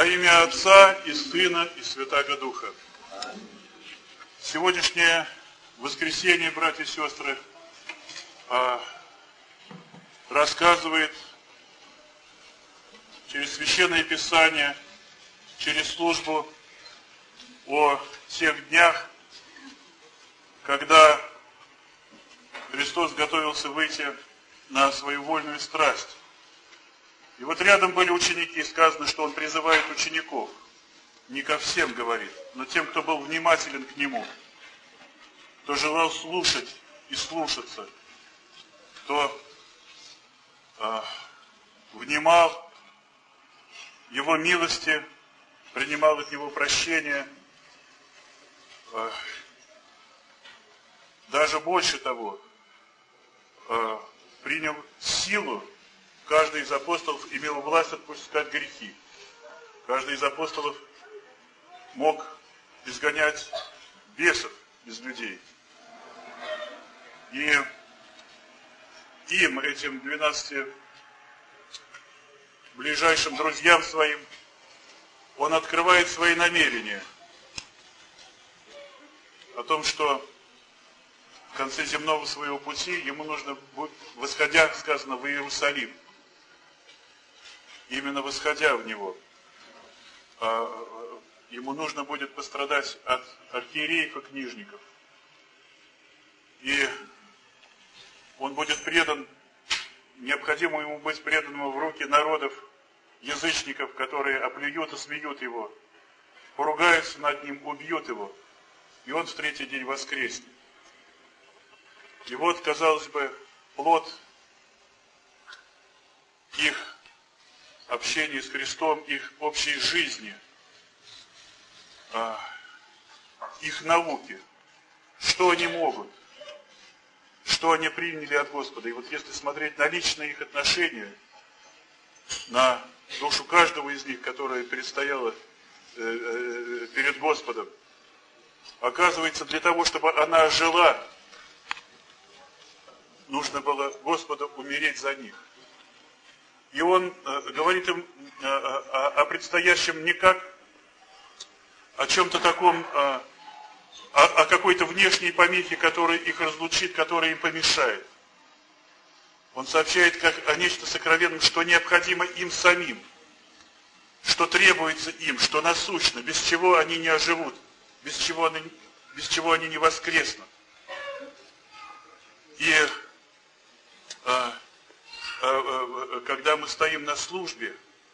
Во имя Отца и Сына и Святаго Духа. Сегодняшнее воскресенье, братья и сестры, рассказывает через Священное Писание, через службу о тех днях, когда Христос готовился выйти на свою вольную страсть. И вот рядом были ученики, и сказано, что Он призывает учеников. Не ко всем говорит, но тем, кто был внимателен к Нему, кто желал слушать и слушаться, кто внимал Его милости, принимал от Него прощение, даже больше того, принял силу. Каждый из апостолов имел власть отпускать грехи. Каждый из апостолов мог изгонять бесов из людей. И им, этим 12 ближайшим друзьям своим, он открывает свои намерения о том, что в конце земного своего пути ему нужно будет, восходя, сказано, в Иерусалим, именно восходя в него, ему нужно будет пострадать от архиереев и книжников. И он будет предан, необходимо ему быть преданным в руки народов, язычников, которые оплюют и смеют его, поругаются над ним, убьют его, и он в третий день воскреснет. И вот, казалось бы, плод их общения с Христом, их общей жизни, их науки, что они могут, что они приняли от Господа. И вот если смотреть на личные их отношения, на душу каждого из них, которая предстояла перед Господом, оказывается, для того, чтобы она ожила, нужно было Господу умереть за них. И Он говорит им о предстоящем не как о чем-то таком, о какой-то внешней помехе, которая их разлучит, которая им помешает. Он сообщает как о нечто сокровенном, что необходимо им самим, что требуется им, что насущно, без чего они не оживут, без чего они не воскреснут. И когда мы стоим на службе,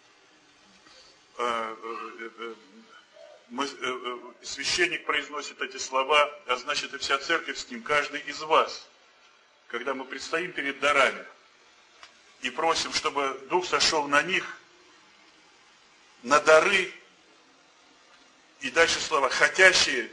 священник произносит эти слова, а значит и вся церковь с ним, каждый из вас, когда мы предстоим перед дарами и просим, чтобы Дух сошел на них, на дары, и дальше слова, хотящие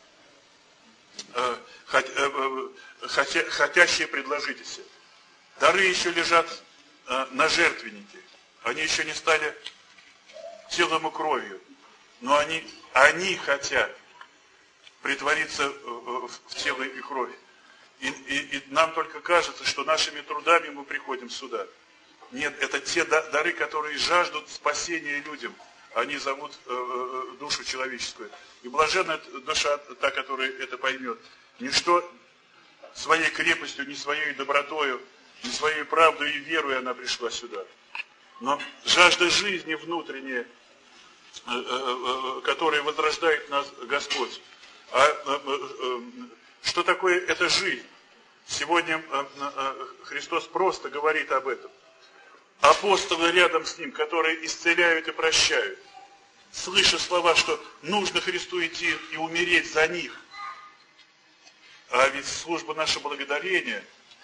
предложитесь. Дары еще лежат на жертвеннике. Они еще не стали телом и кровью. Но они хотят притвориться в тело и кровь. И нам только кажется, что нашими трудами мы приходим сюда. Нет, это те дары, которые жаждут спасения людям. Они зовут душу человеческую. И блаженна душа, та, которая это поймет. Ничто своей крепостью, ни своей добротою, ни своей правдой и верой она пришла сюда. Но жажда жизни внутренняя, которая возрождает нас Господь. Что такое эта жизнь? Сегодня Христос просто говорит об этом. Апостолы рядом с Ним, которые исцеляют и прощают, слыша слова, что нужно Христу идти и умереть за них. А ведь служба нашего благодарения,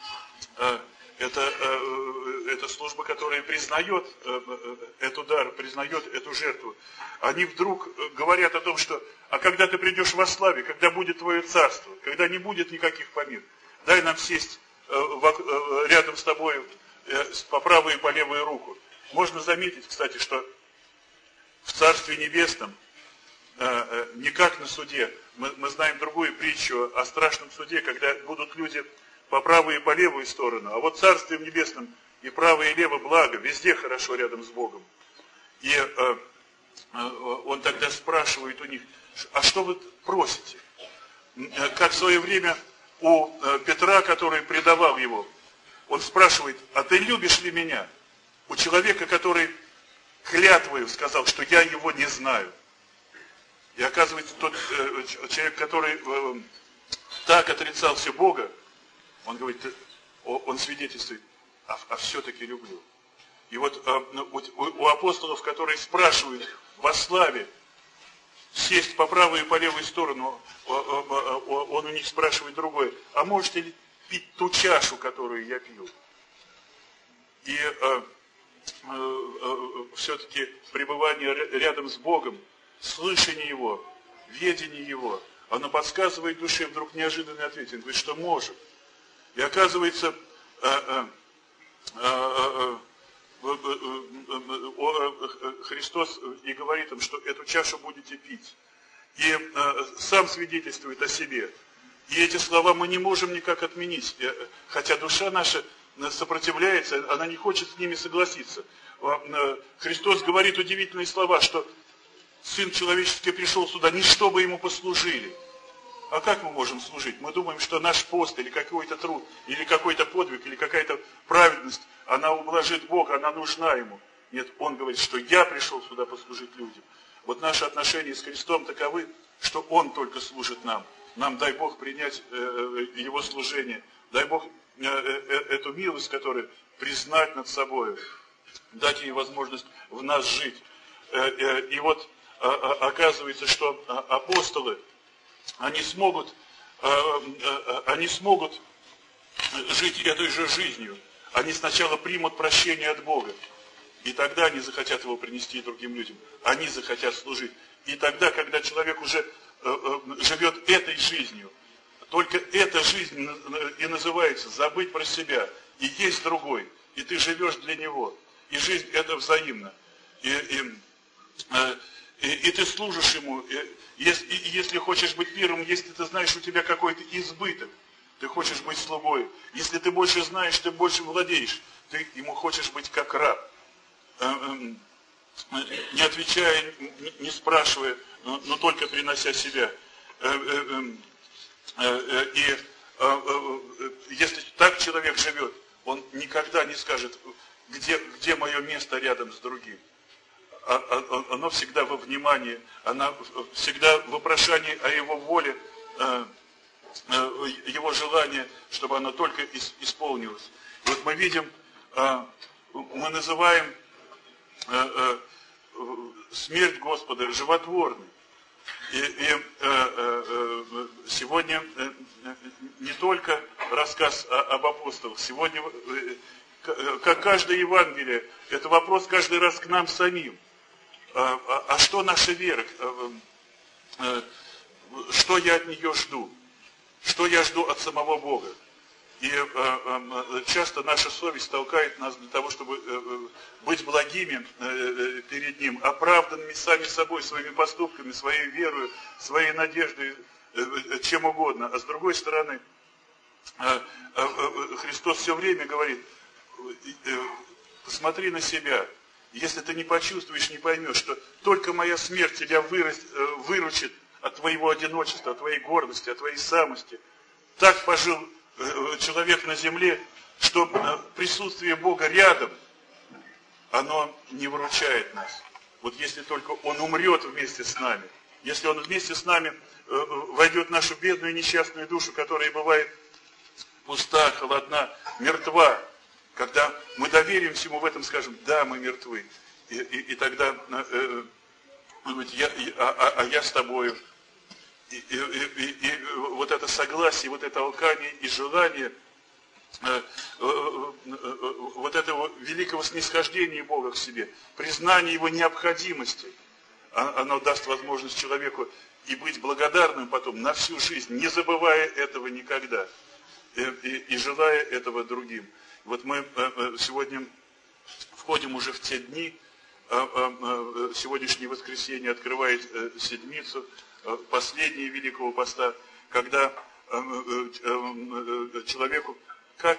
это служба, которая признает эту дар, признает эту жертву. Они вдруг говорят о том, что а когда ты придешь во славе, когда будет твое царство, когда не будет никаких помех, дай нам сесть рядом с тобой по правую и по левую руку. Можно заметить, кстати, что в Царстве Небесном, не как на суде, мы знаем другую притчу о страшном суде, когда будут люди по правую и по левую сторону, а вот в Царстве Небесном и право, и лево благо, везде хорошо рядом с Богом. И он тогда спрашивает у них, а что вы просите? Как в свое время у Петра, который предавал его, он спрашивает, а ты любишь ли меня? У человека, который клятвою сказал, что я его не знаю. И оказывается, тот человек, который так отрицал все Бога, он говорит, он свидетельствует, а все-таки люблю. И вот у апостолов, которые спрашивают во славе, сесть по правую и по левую сторону, он у них спрашивает другое, а можете ли пить ту чашу, которую я пью? И все-таки пребывание рядом с Богом, слышание Его, ведение Его, оно подсказывает душе вдруг неожиданный ответ. Он говорит, что может. И оказывается, Христос и говорит им, что эту чашу будете пить. И сам свидетельствует о себе. И эти слова мы не можем никак отменить. Хотя душа наша сопротивляется, она не хочет с ними согласиться. Христос говорит удивительные слова, что Сын Человеческий пришел сюда не чтобы Ему послужили. А как мы можем служить? Мы думаем, что наш пост, или какой-то труд, или какой-то подвиг, или какая-то праведность, она ублажит Бога, она нужна Ему. Нет, Он говорит, что я пришел сюда послужить людям. Вот наши отношения с Христом таковы, что Он только служит нам. Нам, дай Бог, принять Его служение. Дай Бог эту милость, которую признать над собой, дать ей возможность в нас жить. И вот оказывается, что апостолы, они смогут жить этой же жизнью. Они сначала примут прощение от Бога. И тогда они захотят его принести другим людям. Они захотят служить. И тогда, когда человек уже живет этой жизнью, только эта жизнь и называется забыть про себя. И есть другой. И ты живешь для него. И жизнь это взаимно. И ты служишь ему. Если хочешь быть первым, если ты знаешь, у тебя какой-то избыток, ты хочешь быть слугой. Если ты больше знаешь, ты больше владеешь, ты ему хочешь быть как раб. Не отвечая, не спрашивая, но только принося себя. И если так человек живет, он никогда не скажет, где мое место рядом с другим. Оно всегда во внимании, оно всегда в вопрошании о его воле, его желание, чтобы оно только исполнилось. И вот мы видим, мы называем смерть Господа животворной. И сегодня не только рассказ об апостолах, сегодня, как каждое Евангелие, это вопрос каждый раз к нам самим. А что наша вера? Что я от нее жду? Что я жду от самого Бога? И часто наша совесть толкает нас для того, чтобы быть благими перед Ним, оправданными сами собой, своими поступками, своей верой, своей надеждой, чем угодно. А с другой стороны, Христос все время говорит, посмотри на себя. Если ты не почувствуешь, не поймешь, что только моя смерть тебя выручит от твоего одиночества, от твоей гордости, от твоей самости. Так пожил человек на земле, что присутствие Бога рядом, оно не выручает нас. Вот если только Он умрет вместе с нами, если Он вместе с нами войдет в нашу бедную несчастную душу, которая бывает пуста, холодна, мертва, когда мы доверимся Ему в этом, скажем, да, мы мертвы. И тогда я с тобою. И вот это согласие, вот это алкание и желание, вот этого великого снисхождения Бога к себе, признание Его необходимости, оно даст возможность человеку и быть благодарным потом на всю жизнь, не забывая этого никогда, и желая этого другим. Вот мы сегодня входим уже в те дни, сегодняшнее воскресенье открывает седмицу, последнее Великого Поста, когда человеку, как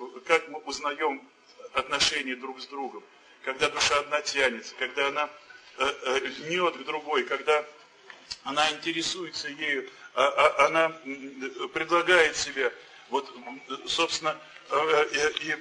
мы узнаем отношения друг с другом, когда душа одна тянется, когда она льнет к другой, когда она интересуется ею, она предлагает себя. Вот, собственно, и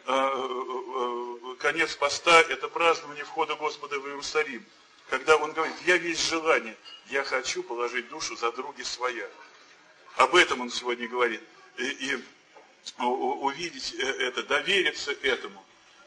конец поста – это празднование входа Господа в Иерусалим. Когда Он говорит: я весь желание, я хочу положить душу за други своя. Об этом Он сегодня говорит. И увидеть это, довериться этому,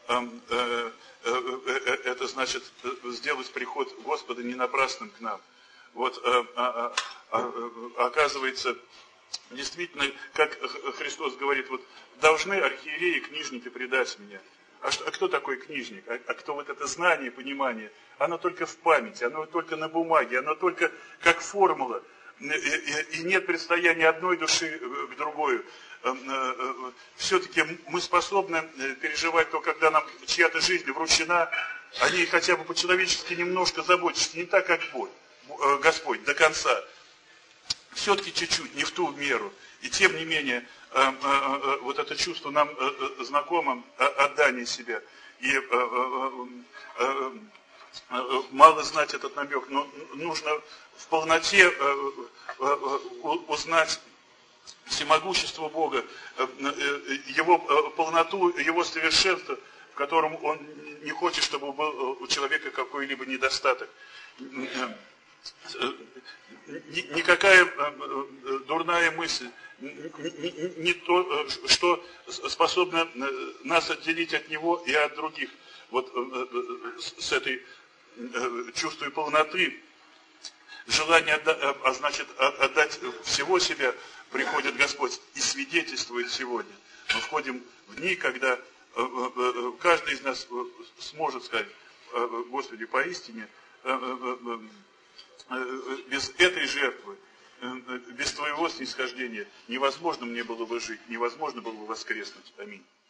это значит сделать приход Господа не напрасным к нам. Вот, оказывается, действительно, как Христос говорит, вот должны архиереи, книжники предать меня. А кто такой книжник? А кто вот это знание, понимание? Оно только в памяти, оно только на бумаге, оно только как формула. И нет предстояния одной души к другой. Все-таки мы способны переживать то, когда нам чья-то жизнь вручена, о ней хотя бы по-человечески немножко заботишься, не так, как Господь, до конца. Все-таки чуть-чуть, не в ту меру. И тем не менее, вот это чувство нам знакомо, отдание себя. И мало знать этот намек, но нужно в полноте узнать всемогущество Бога, Его полноту, Его совершенство, в котором Он не хочет, чтобы был у человека какой-либо недостаток. Никакая дурная мысль, не то, что способно нас отделить от Него и от других. Вот с этой чувством полноты, желание значит отдать всего себя, приходит Господь и свидетельствует сегодня. Мы входим в дни, когда каждый из нас сможет сказать: Господи, поистине, без этой жертвы, без Твоего снисхождения невозможно мне было бы жить, невозможно было бы воскреснуть. Аминь.